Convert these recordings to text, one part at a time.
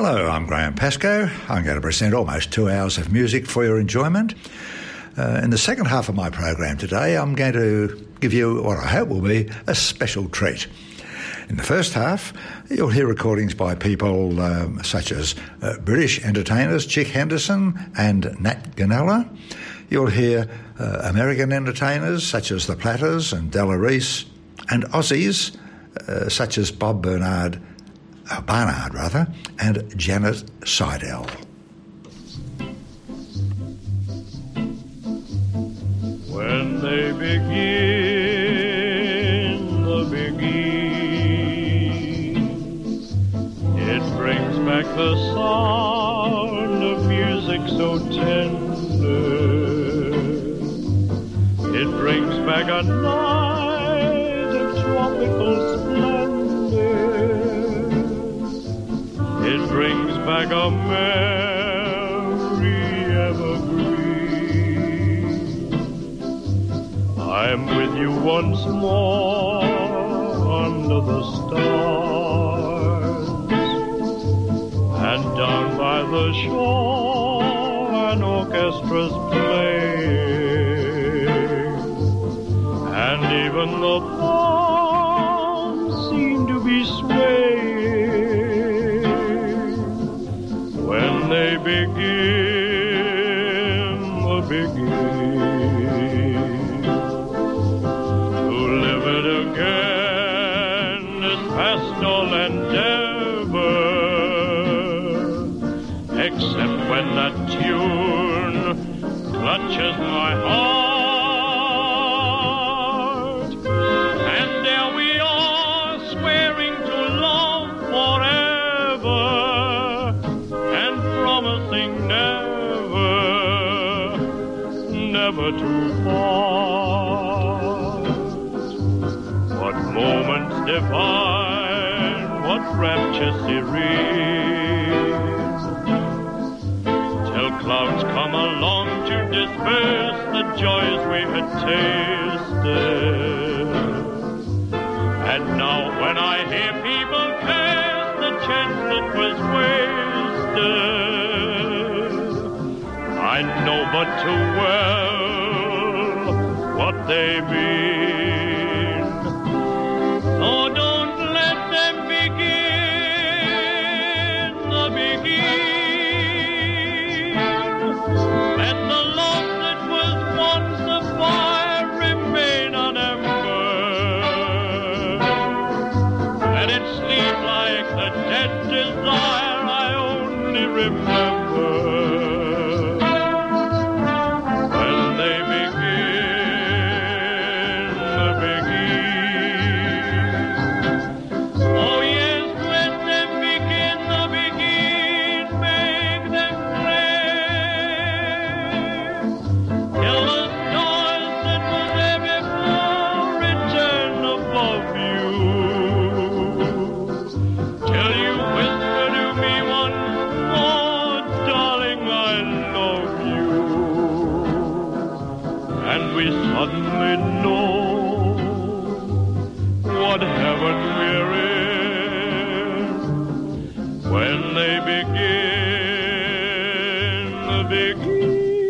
Hello, I'm Graham Pascoe. I'm going to present almost 2 hours of music for your enjoyment. In the second half of my program today, I'm going to give you what I hope will be a special treat. In the first half, you'll hear recordings by people such as British entertainers Chick Henderson and Nat Ganella. You'll hear American entertainers such as The Platters and Della Reese, and Aussies such as Bob Barnard, and Janet Seidel. When they begin the beguines, it brings back the sound of music so tender. It brings back a night of tropical splendor. It brings back a merry evergreen. I'm with you once more under the stars, and down by the shore an orchestra's playing, and even the palms seem to be swaying when they begin the beguines. To live it again is past all endeavor, except when that tune clutches my heart, and there we are swearing to love forever and promising never to part. What moments divine, what rapture serene, till clouds come along to disperse the joys we had tasted. And now when I hear people curse the chance that was wasted, I know but too well what they mean. So don't let them begin the beguine. Let the love that was once a fire remain unembered. Let it sleep like the dead desire I only remember. Suddenly know what heaven we're in when they begin the beguine.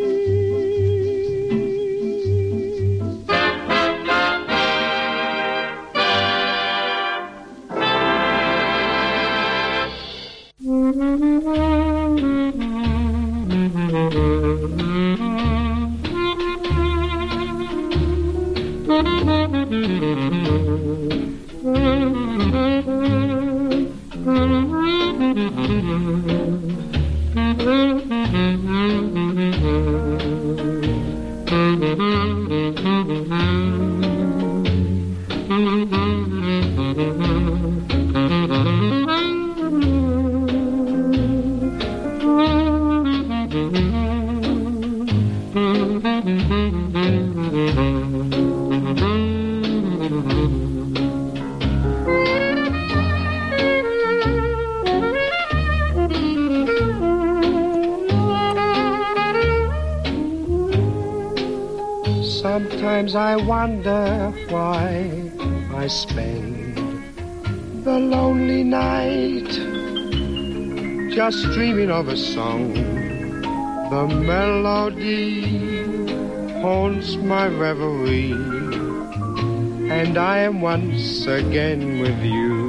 Sometimes I wonder why I spend the lonely night just dreaming of a song. The melody haunts my reverie, and I am once again with you.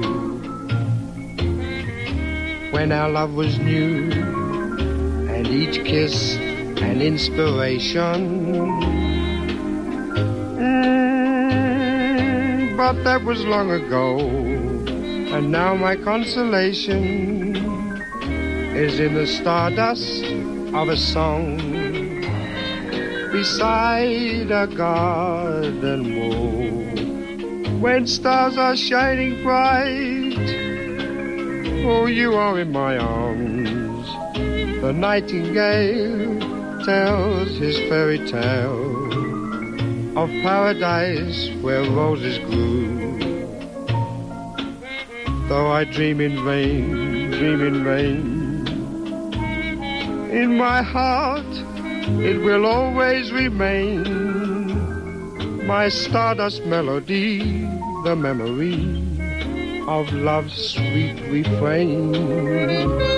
When our love was new, and each kiss an inspiration. But that was long ago, and now my consolation is in the stardust of a song beside a garden wall. When stars are shining bright, oh, you are in my arms. The nightingale tells his fairy tale of paradise where roses grew. Though I dream in vain, in my heart it will always remain my stardust melody, the memory of love's sweet refrain.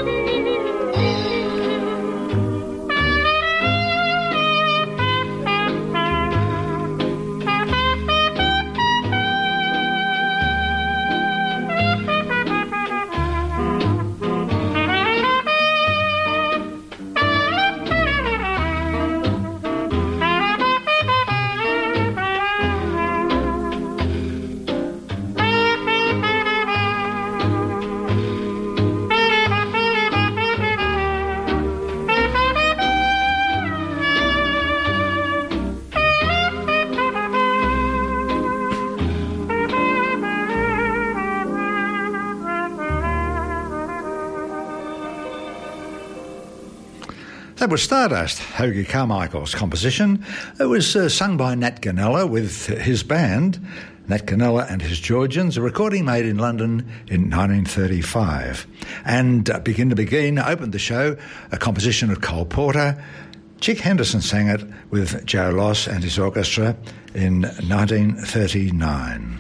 That was Stardust, Hoagy Carmichael's composition. It was sung by Nat Gonella with his band, Nat Gonella and his Georgians, a recording made in London in 1935. And Begin to Begin opened the show, a composition of Cole Porter. Chick Henderson sang it with Joe Loss and his orchestra in 1939.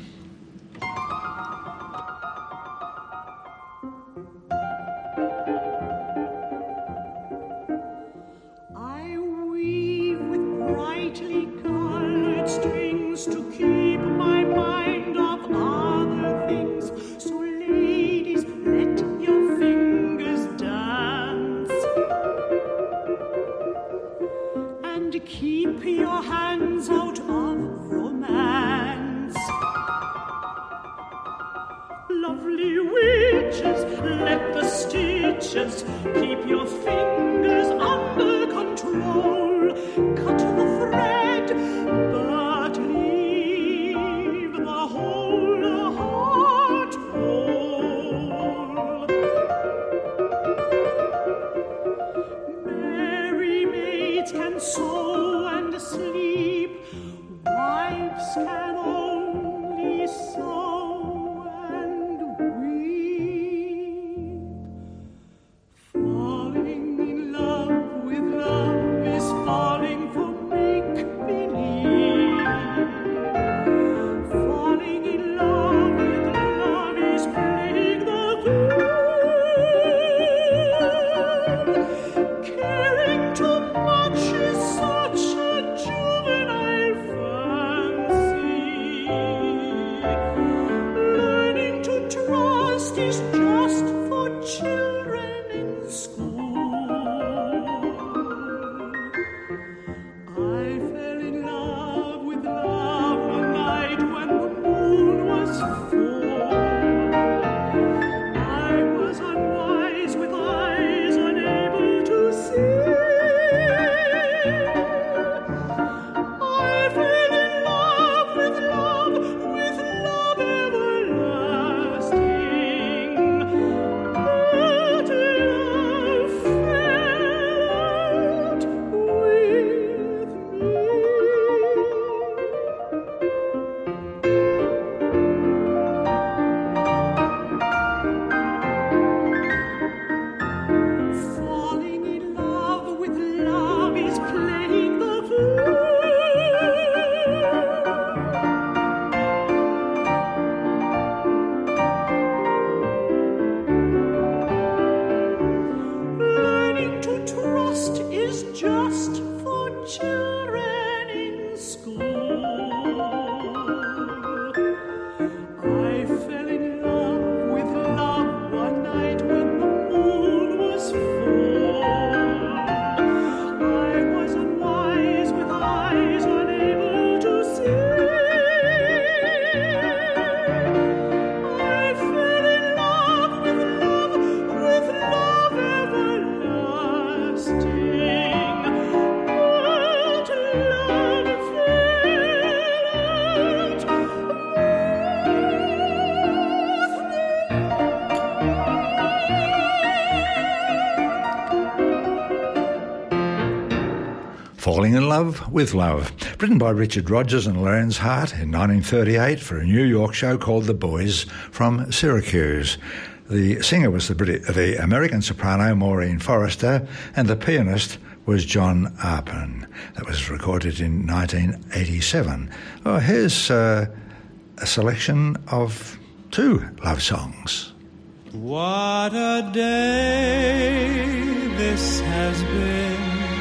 Falling in Love with Love, written by Richard Rodgers and Lorenz Hart in 1938 for a New York show called The Boys from Syracuse. The singer was the American soprano Maureen Forrester, and the pianist was John Arpin. That was recorded in 1987. Well, here's a selection of two love songs. What a day this has been.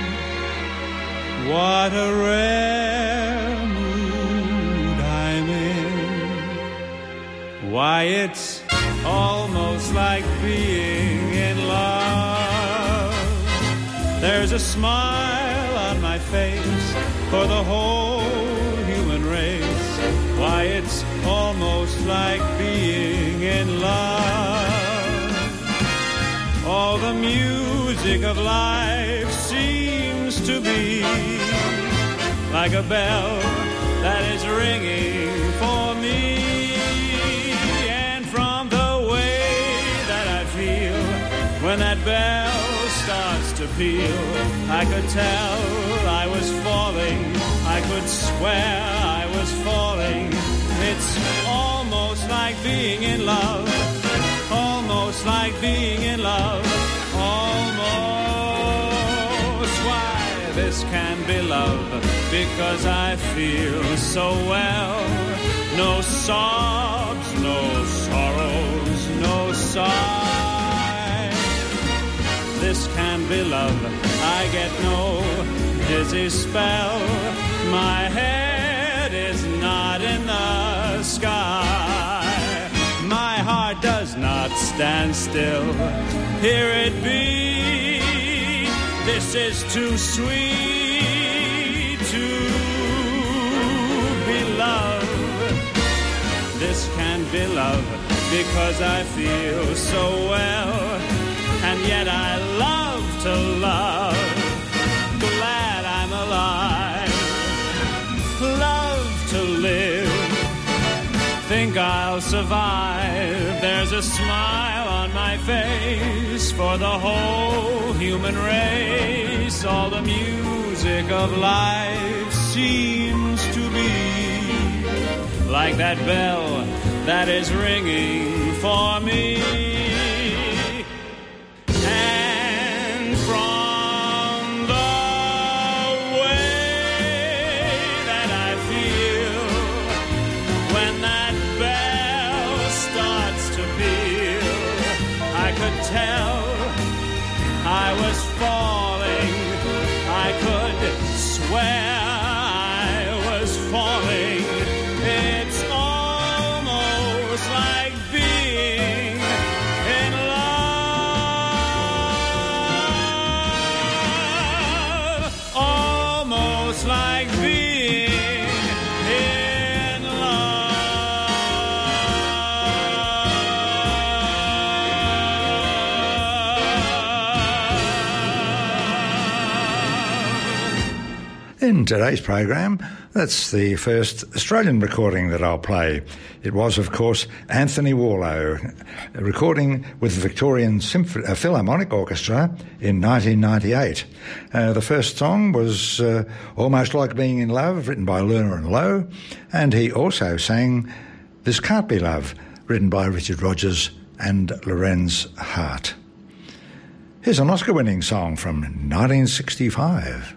What a rare mood I'm in. Why, it's almost like being in love. There's a smile on my face for the whole human race. Why, it's almost like being in love. All the music of life seems to be like a bell that is ringing for me. And from the way that I feel when that bell starts to peal, I could tell I was falling, I could swear I was falling. It's almost like being in love, almost like being in love, almost. Why, this can be love, because I feel so well. No sobs, no sorrows, no sighs. This can be love, I get no dizzy spell. My head is not in the sky. My heart does not stand still. Here it be. This is too sweet to be loved. This can be love, because I feel so well. And yet I love to love. Glad I'm alive. Love to live. Think I'll survive. There's a smile on my face for the whole human race. All the music of life seems to be like that bell that is ringing for me. And from the tell I was falling, I could swear I was falling. It's almost like being in love, almost like being in love. In today's program, that's the first Australian recording that I'll play. It was, of course, Anthony Warlow, a recording with the Victorian Philharmonic Orchestra in 1998. The first song was Almost Like Being in Love, written by Lerner and Lowe, and he also sang This Can't Be Love, written by Richard Rodgers and Lorenz Hart. Here's an Oscar-winning song from 1965.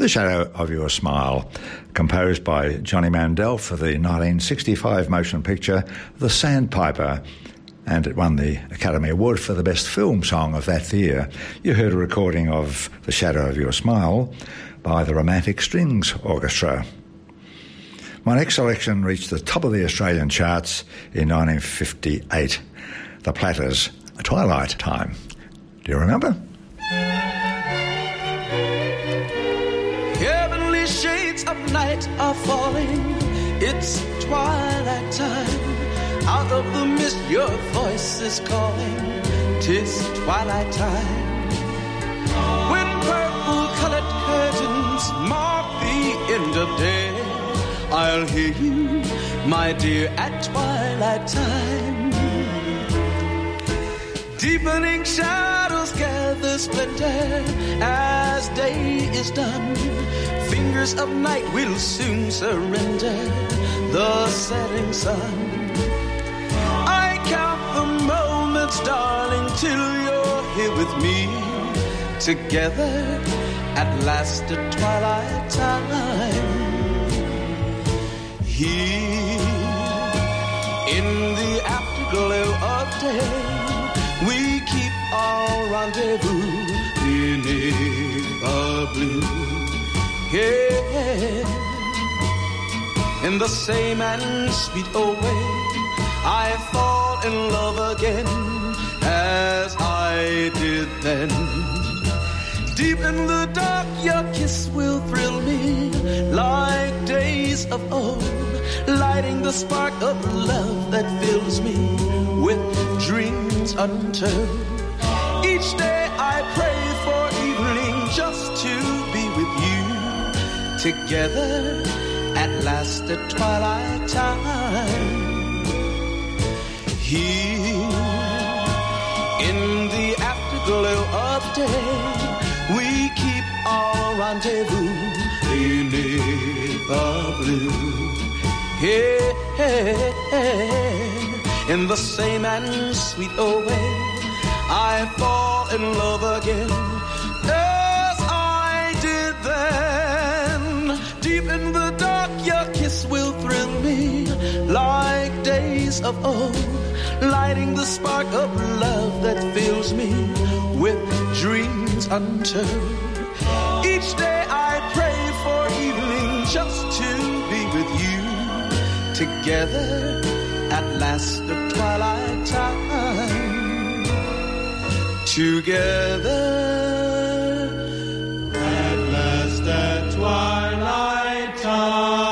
Shadow of Your Smile, composed by Johnny Mandel for the 1965 motion picture The Sandpiper, and it won the Academy Award for the Best Film Song of that year. You heard a recording of The Shadow of Your Smile by the Romantic Strings Orchestra. My next selection reached the top of the Australian charts in 1958. The Platters, Twilight Time. Do you remember? Heavenly shades of night are falling. It's twilight time. Out of the mist your voice is calling. 'Tis twilight time. When purple-colored curtains mark the end of day, I'll hear you, my dear, at twilight time. Deepening shadows gather splendor as day is done. Fingers of night will soon surrender the setting sun. I count the moments, darling, till you're here with me. Together at last at twilight time. Here in the afterglow of day, we keep our rendezvous beneath the blue. Yeah. In the same and sweet old way, I fall in love again as I did then. Deep in the dark, your kiss will thrill me like days of old, lighting the spark of love that fills me with dreams untold. Each day I pray for evening just to be with you. Together at last at twilight time. Here in the afterglow of day, we keep our rendezvous beneath the blue. Yeah, in the same and sweet old way, I fall in love again as I did then. Deep in the dark, your kiss will thrill me like days of old, lighting the spark of love that fills me with dreams untold. Each day I pray for evening just to be with you. Together at last at twilight time. Together at last at twilight time.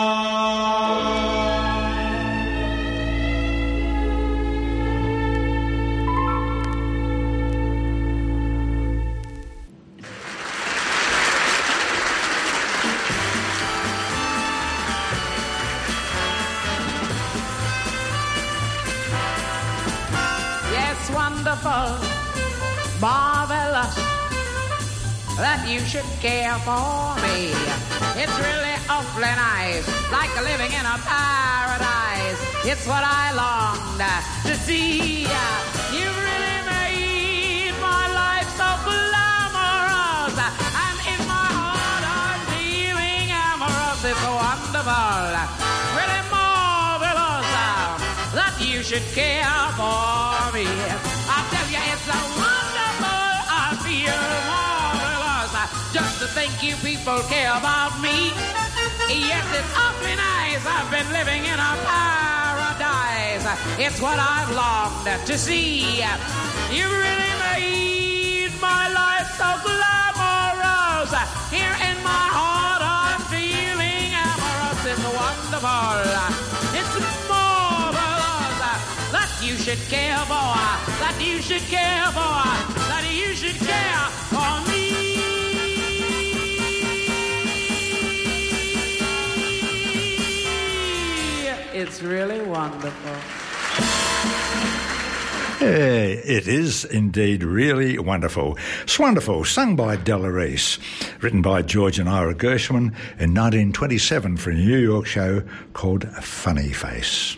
Marvelous that you should care for me. It's really awfully nice, like living in a paradise. It's what I longed to see. You really made my life so glamorous, and in my heart I'm feeling amorous. It's wonderful, really marvelous that you should care for me. I tell you, it's a wonderful, I feel marvelous just to think you people care about me. Yes, it's awfully nice, I've been living in a paradise. It's what I've longed to see. You really made my life so glamorous. Here in my heart I'm feeling amorous. It's wonderful, it's marvelous that you should care for, that you should care for, that you should care for me. It's really wonderful. It is indeed really wonderful. It's wonderful, sung by Della Reese, written by George and Ira Gershwin in 1927 for a New York show called Funny Face.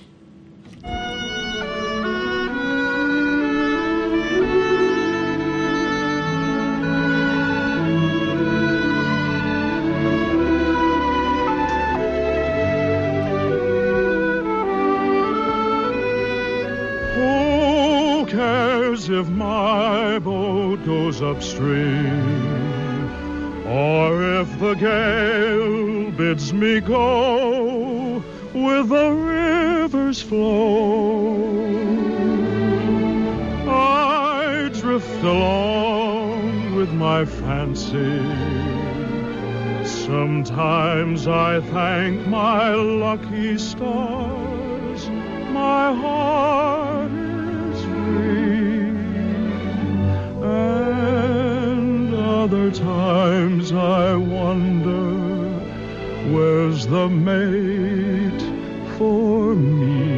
as if my boat goes upstream, or if the gale bids me go with the river's flow. I drift along with my fancy. Sometimes I thank my lucky stars, my heart is free. And other times I wonder, where's the mate for me?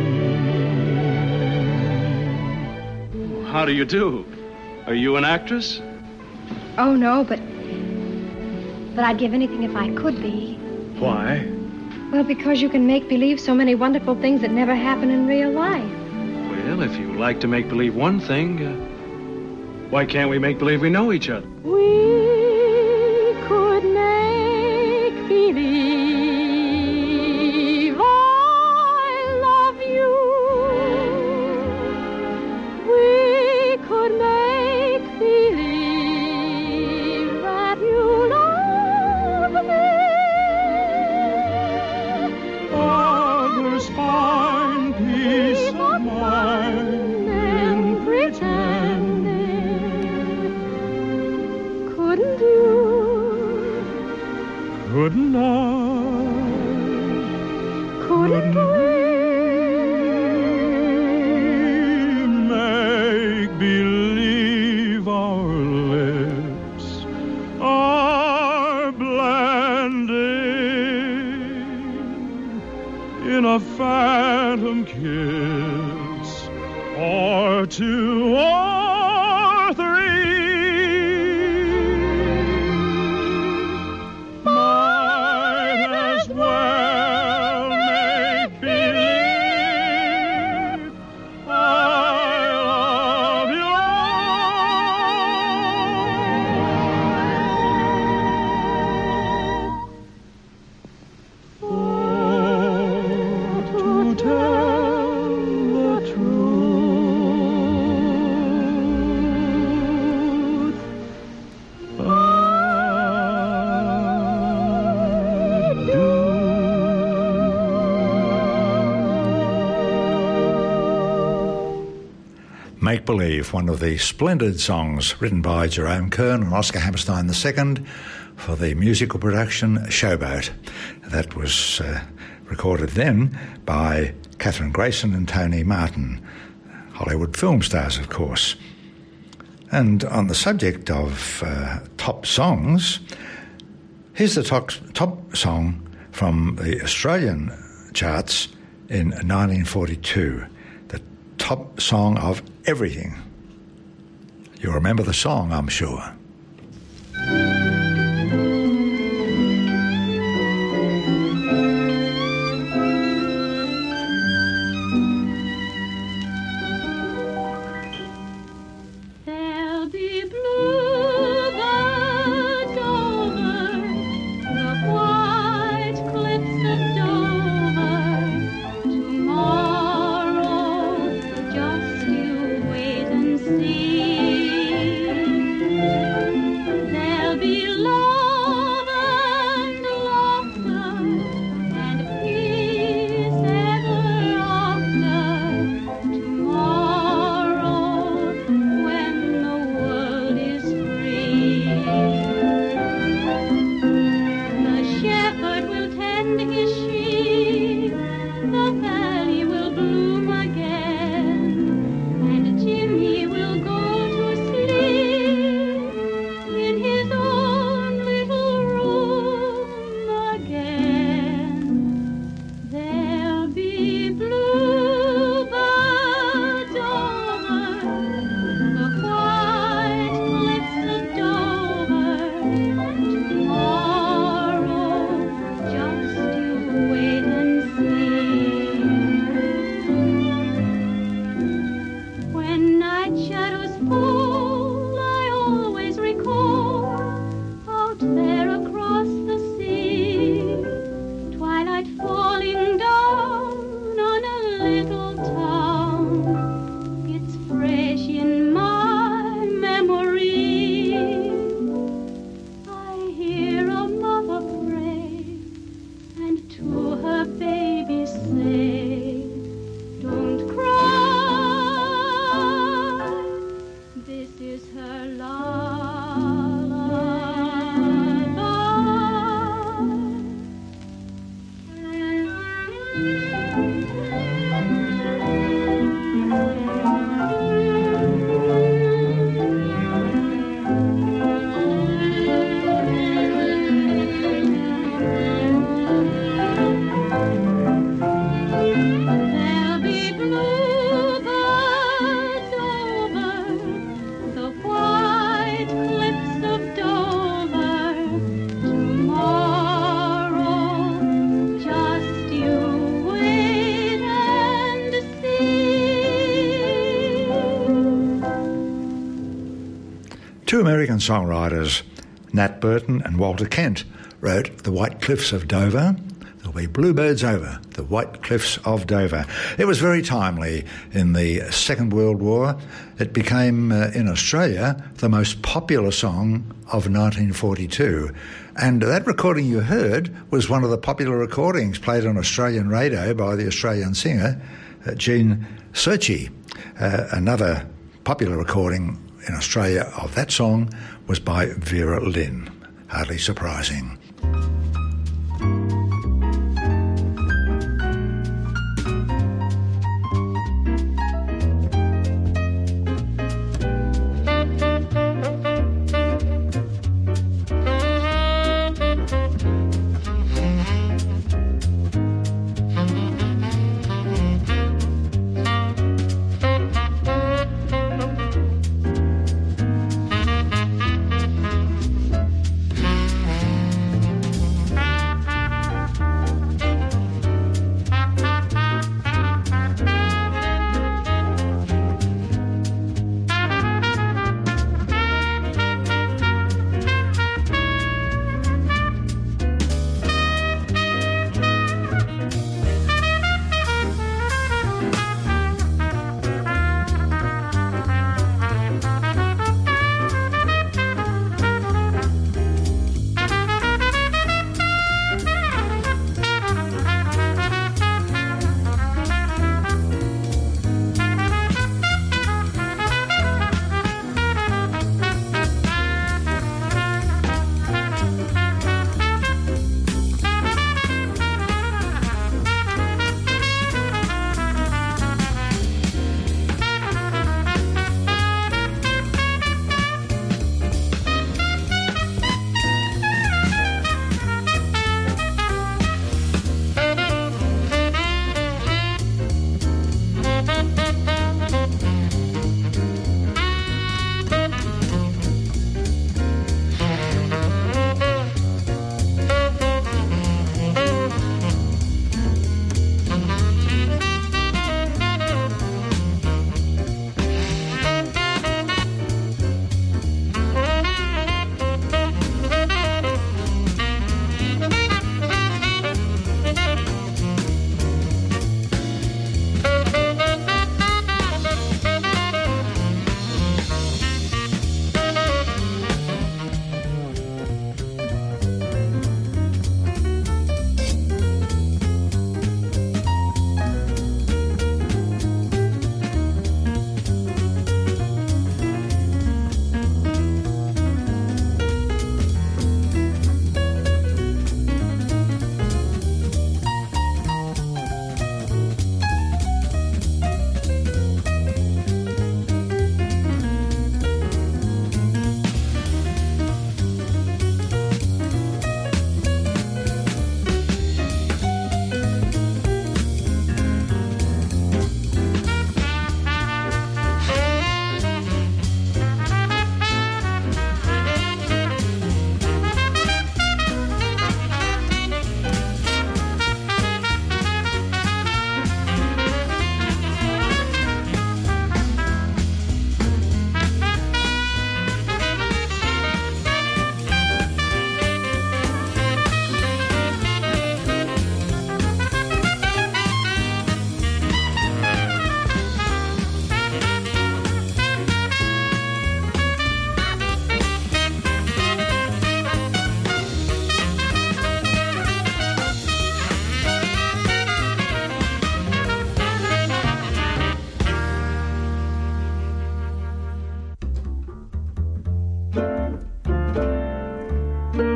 How do you do? Are you an actress? Oh, no, but I'd give anything if I could be. Why? Well, because you can make believe so many wonderful things that never happen in real life. Well, if you like to make believe one thing, why can't we make believe we know each other? We could make believe I love you. We could make believe that you love me. Others find peace of mind in pretending. Couldn't you? Couldn't I? Couldn't we? Make believe our lips are blending in a phantom kiss, or two or three. Might as well make believe I love you. To tell the truth, I do. Make Believe, one of the splendid songs written by Jerome Kern and Oscar Hammerstein II for the musical production Showboat. That was recorded then by Catherine Grayson and Tony Martin, Hollywood film stars, of course. And on the subject of top songs, here's the top song from the Australian charts in 1942, the top song of everything. You'll remember the song, I'm sure. There'll be bluebirds over the white cliffs of Dover tomorrow. Just you wait and see. Two American songwriters, Nat Burton and Walter Kent, wrote The White Cliffs of Dover. There'll be bluebirds over the White Cliffs of Dover. It was very timely in the Second World War. It became, in Australia, the most popular song of 1942. And that recording you heard was one of the popular recordings played on Australian radio by the Australian singer, Jean Searchy. Another popular recording in Australia of that song was by Vera Lynn. Hardly surprising.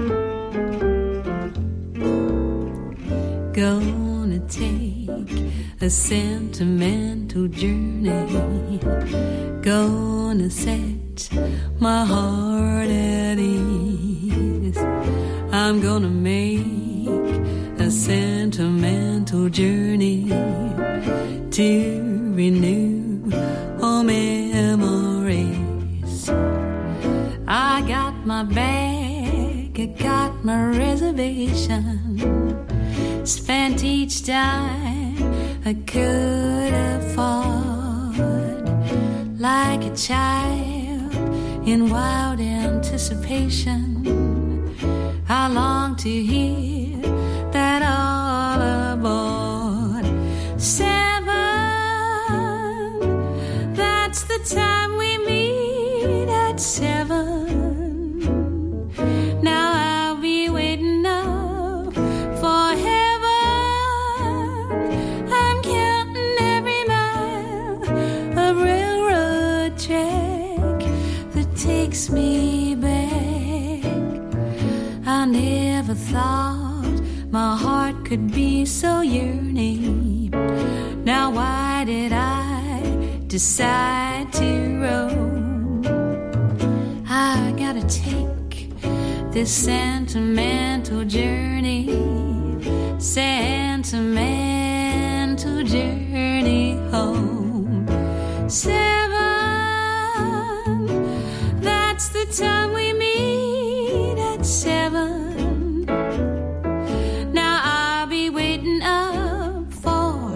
Gonna take a sentimental journey. Gonna set my heart at ease. I'm gonna make a sentimental journey to renew all memories. I got my bag, I got my reservation. Spent each dime I could afford, like a child in wild anticipation. I long to hear that all aboard. 7, that's the time we meet at 7. Now I'll be waiting up for heaven. I'm counting every mile of railroad track that takes me back. I never thought my heart could be so yearning. Now why did I decide to roam? I gotta take this sentimental journey, sentimental journey home. 7, that's the time we meet at 7. Now I'll be waiting up for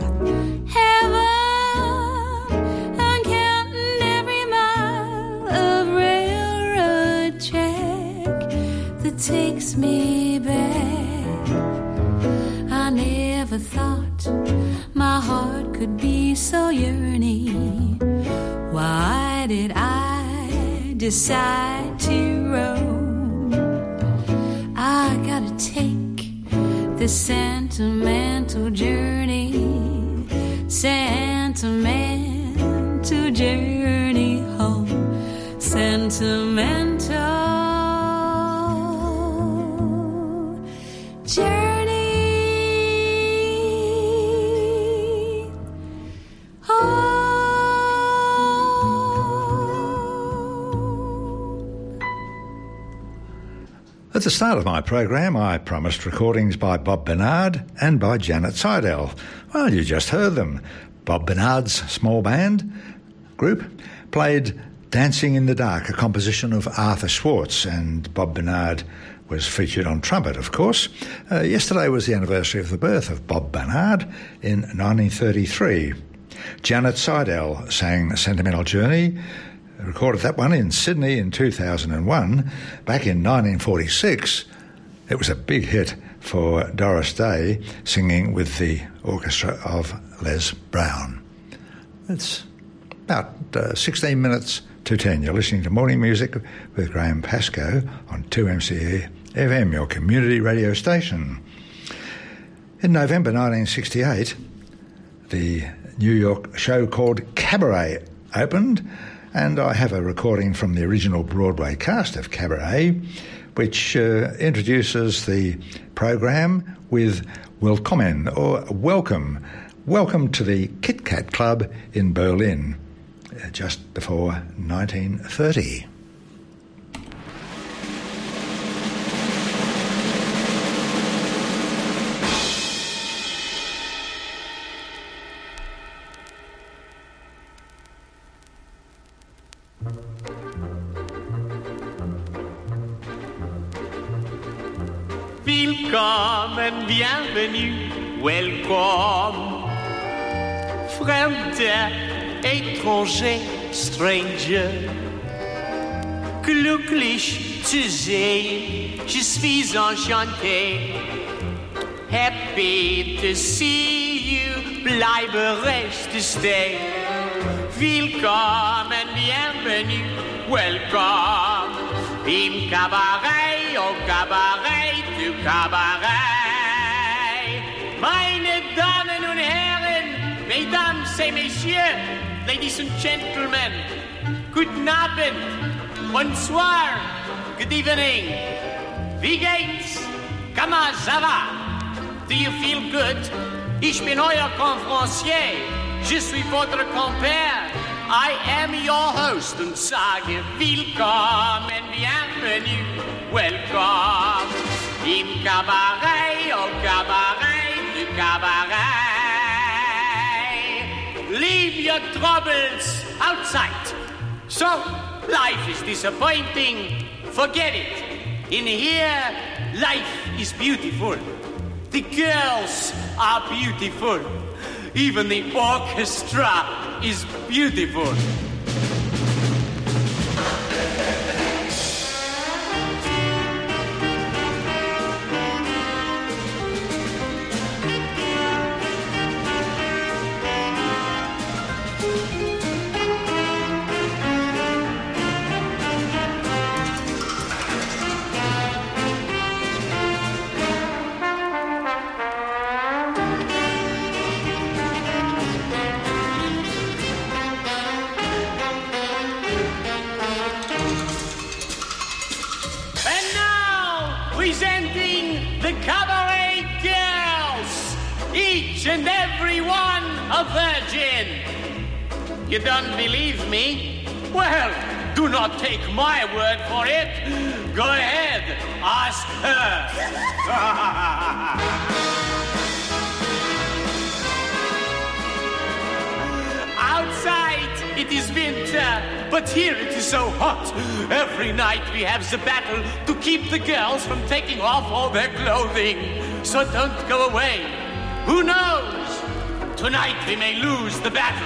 heaven. I'm counting every mile of railroad track that takes me back. I never thought my heart could be so yearning. Why did I decide to roam? I gotta take this sentimental journey, sentimental journey home, sentimental journey home. At the start of my program, I promised recordings by Bob Bernard and by Janet Seidel. Well, you just heard them. Bob Bernard's small band group played Dancing in the Dark, a composition of Arthur Schwartz, and Bob Bernard was featured on trumpet, of course. Yesterday was the anniversary of the birth of Bob Bernard in 1933. Janet Seidel sang Sentimental Journey, recorded that one in Sydney in 2001. Back in 1946, it was a big hit for Doris Day, singing with the orchestra of Les Brown. It's about 16 minutes to 10. You're listening to Morning Music with Graham Pascoe on 2MCE FM, your community radio station. In November 1968, the New York show called Cabaret opened, and I have a recording from the original Broadway cast of Cabaret, which introduces the program with Willkommen, or welcome. Welcome to the Kit Kat Club in Berlin, just before 1930. Willkommen, bienvenue, welcome. Fremder, étranger, stranger. Glücklich zu sehen, je suis enchanté. Happy to see you, bleibe recht to stay. Willkommen, bienvenue, welcome. Im Cabaret, au Cabaret, du Cabaret. Meine Damen und Herren, Mesdames et Messieurs, Ladies and Gentlemen, guten Abend, bonsoir, good evening. Wie geht's? Comment ça va? Do you feel good? Ich bin euer Conférencier. Je suis votre compère. I am your host und sage willkommen, bienvenue, welcome. Im Cabaret, au Cabaret, du Cabaret. Leave your troubles outside. So, life is disappointing. Forget it. In here, life is beautiful. The girls are beautiful. Even the orchestra is beautiful. Presenting the Cabaret Girls, each and every one a virgin. You don't believe me? Well, do not take my word for it. Go ahead, ask her. Outside it is winter, but here it is so hot. Every night we have the battle to keep the girls from taking off all their clothing. So don't go away. Who knows? Tonight we may lose the battle.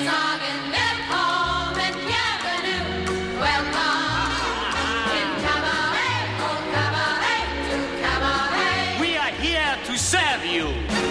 We are here to serve you.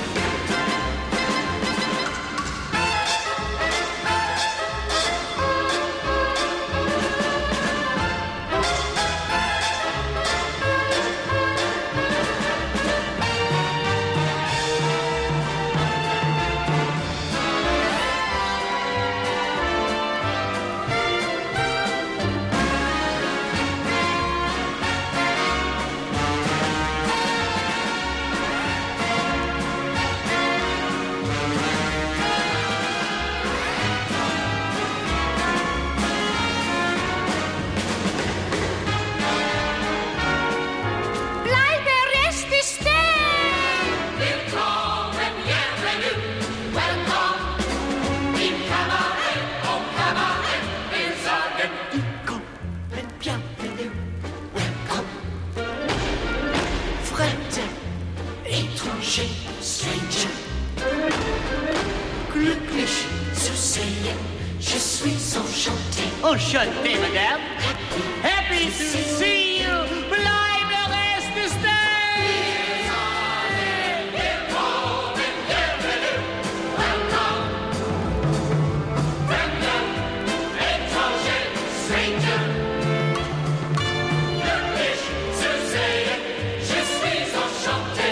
Stranger, glücklich zu sehen, je suis enchanté. Enchanté, madame. Happy to see you. Bleibe reste stay. Stranger, glücklich zu sehen, je suis enchanté.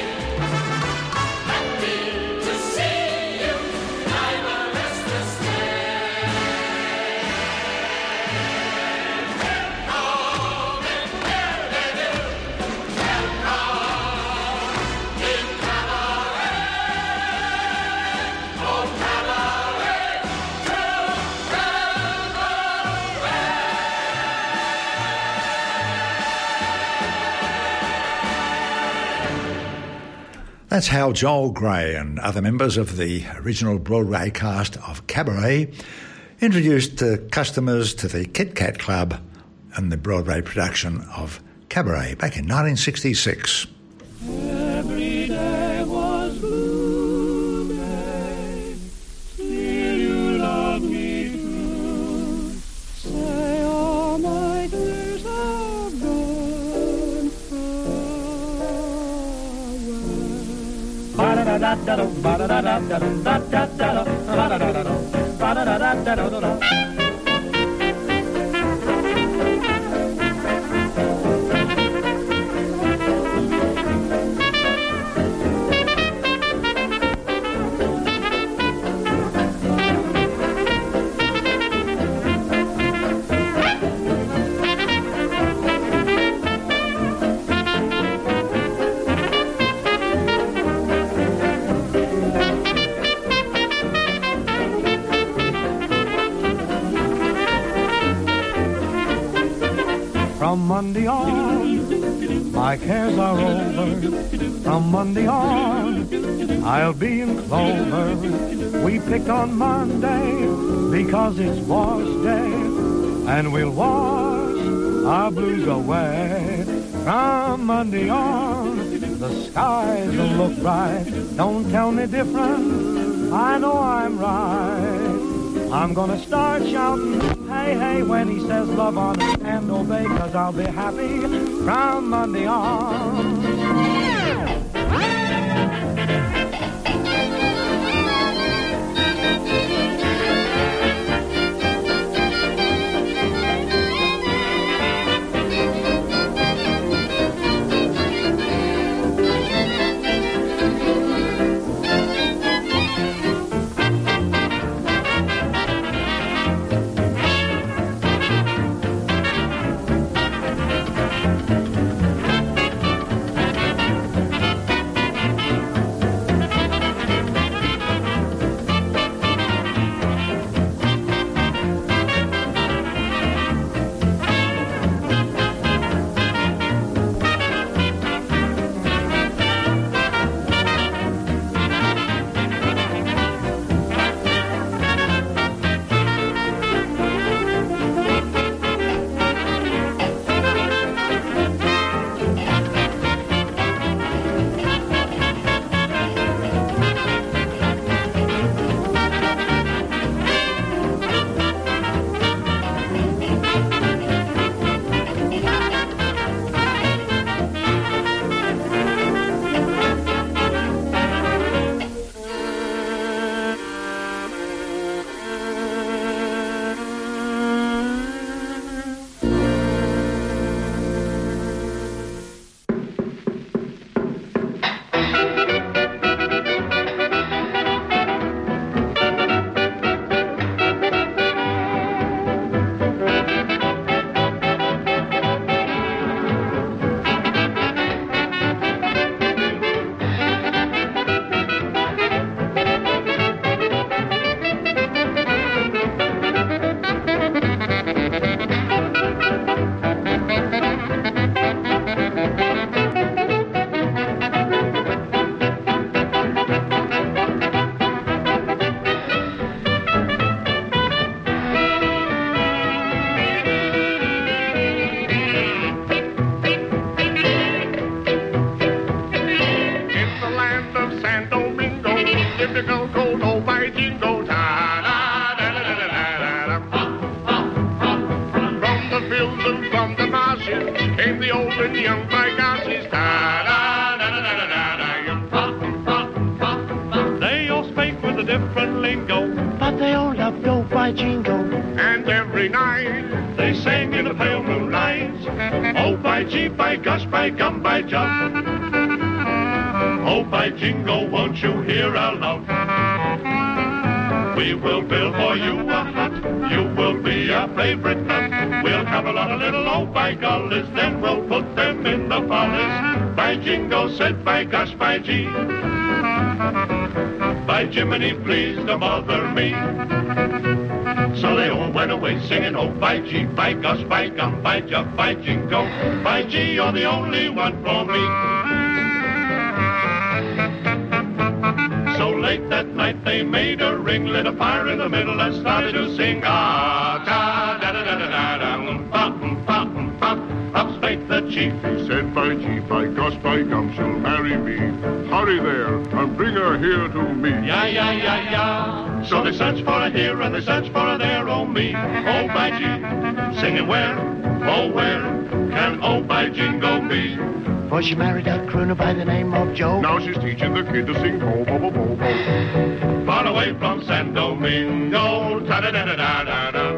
That's how Joel Grey and other members of the original Broadway cast of Cabaret introduced customers to the Kit Kat Club and the Broadway production of Cabaret back in 1966. Every day was blue day, still you love me true. Say all my days have gone From Monday on, my cares are over. From Monday on, I'll be in clover. We pick on Monday because it's wash day, and we'll wash our blues away. From Monday on, the skies will look bright. Don't tell me different, I know I'm right. I'm gonna start shouting, hey, hey, when he says love on it and obey, 'cause I'll be happy from Monday on. They all spake with a different lingo, but they all loved Go by Jingo. and every night they sang in the pale moonlight. Oh, by gee, by gosh, by gum, by jump. Oh, by jingo, won't you hear our love? We will build for you a hut. You will be our favorite nut. We'll have a lot of little oh by gollies, then we'll put them in the follies. By jingo said, by gosh, by gee. By Jiminy, please don't bother me. So they all went away singing, oh, by gee, by gosh, by gum, by jump, by jingo. By gee, you're the only one for me. So late that night they made a ring, lit a fire in the middle and started to sing. Ah, da, da, da, da, da, da, da, pa, pa, pa. Up spake the chief. He said, by gee, by gosh, by gum, she'll marry me. Hurry there and bring her here to me. Yeah, yeah, yeah, yeah. So they searched for her here and they searched for her there, oh me. Oh, by gee, singing where, oh, where can oh, by jingo be? For she married a crooner by the name of Joe. Now she's teaching the kid to sing bo bo bo bo bo. Far away from San Domingo, ta-da-da-da-da-da-da.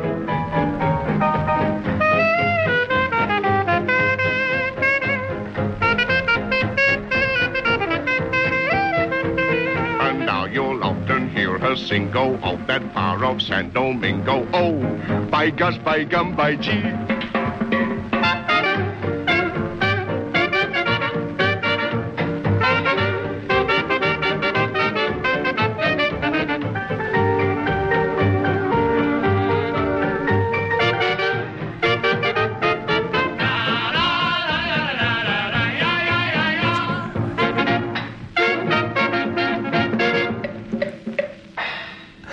And now you'll often hear her sing, go off that far of San Domingo. Oh, by gosh, by gum, by gee.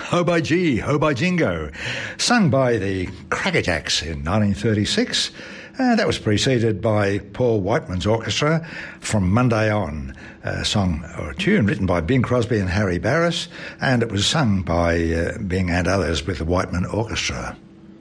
Ho by G, Ho by Jingo, sung by the Crackerjacks in 1936. That was preceded by Paul Whiteman's orchestra from Monday On, a song or a tune written by Bing Crosby and Harry Barris, and it was sung by Bing and others with the Whiteman Orchestra.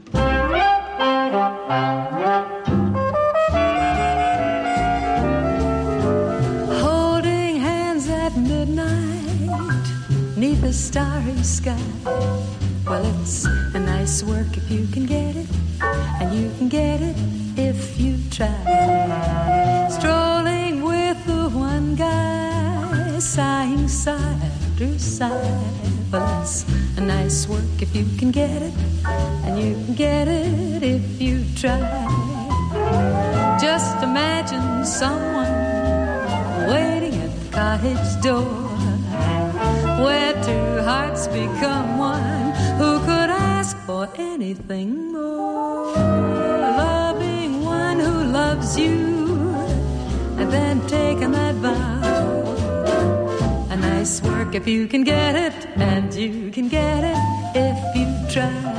Holding hands at midnight, 'neath a starry sky. Well, it's a nice work if you can get it, and you can get it if you try. Strolling with the one guy, sighing side to side. Well, it's a nice work if you can get it, and you can get it if you try. Just imagine someone waiting at the cottage door, where two hearts become one. Who could ask for anything more? Loving one who loves you, and then taking that vow. A nice work if you can get it, and you can get it if you try.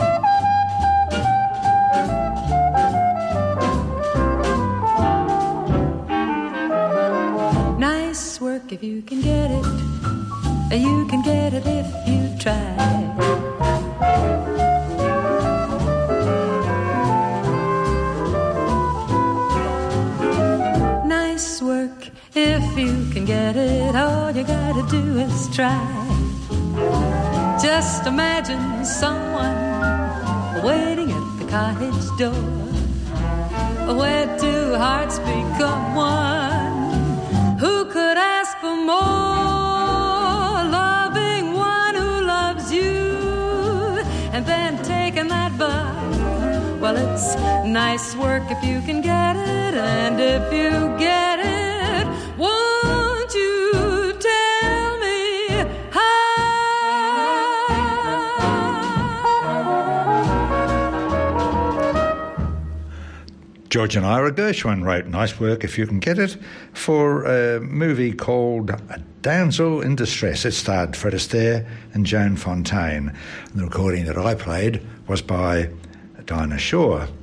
Nice work if you can get it, you can get it if you try. Nice work if you can get it, all you gotta do is try. Just imagine someone waiting at the cottage door, where two hearts become one. Who could ask for more? Loving one who loves you, and then taking that vow. Well, it's nice work if you can get it, and if you get it, won't you tell me how? George and Ira Gershwin wrote Nice Work If You Can Get It for a movie called A Damsel in Distress. It starred Fred Astaire and Joan Fontaine. And the recording that I played was by Dinah Shore.